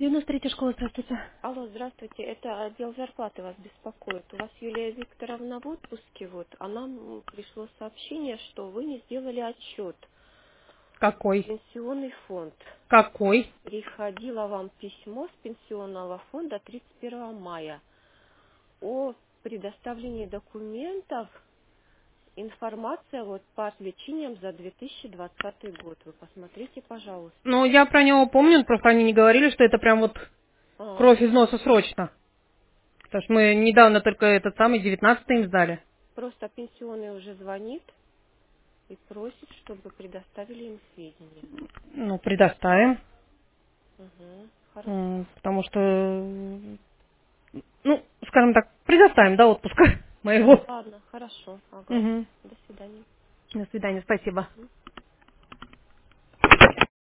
93-я школа, здравствуйте. Алло, здравствуйте. Это отдел зарплаты вас беспокоит. У вас Юлия Викторовна в отпуске, а нам пришло сообщение, что вы не сделали отчет. Какой? Пенсионный фонд. Какой? Приходило вам письмо с пенсионного фонда 31 мая о предоставлении документов, информация по отвлечениям за 2020 год. Вы посмотрите, пожалуйста. Ну, я про него помню, просто они не говорили, что это прям вот А, кровь из носа срочно. Потому что мы недавно только этот самый 19-й им сдали. просто пенсионный уже звонит и просит, чтобы предоставили им сведения. Ну, предоставим. Угу, хорошо. Потому что, ну, скажем так, предоставим до отпуска моего. Ладно, хорошо. Ага. Угу. До свидания. До свидания, спасибо. Мгм.